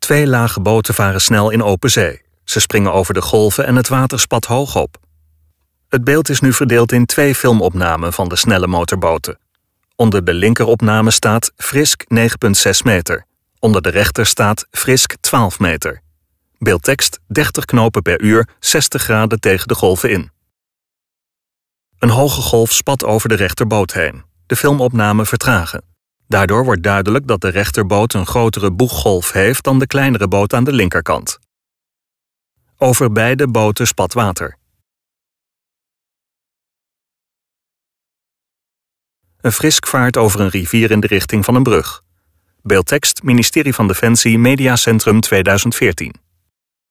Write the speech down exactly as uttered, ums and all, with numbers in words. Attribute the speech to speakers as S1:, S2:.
S1: Twee lage boten varen snel in open zee. Ze springen over de golven en het water spat hoog op. Het beeld is nu verdeeld in twee filmopnamen van de snelle motorboten. Onder de linkeropname staat Frisk negen komma zes meter. Onder de rechter staat Frisk twaalf meter. Beeldtekst dertig knopen per uur, zestig graden tegen de golven in. Een hoge golf spat over de rechterboot heen. De filmopnamen vertragen. Daardoor wordt duidelijk dat de rechterboot een grotere boeggolf heeft dan de kleinere boot aan de linkerkant. Over beide boten spat water. Een Frisk vaart over een rivier in de richting van een brug. Beeldtekst: Ministerie van Defensie, Mediacentrum tweeduizend veertien.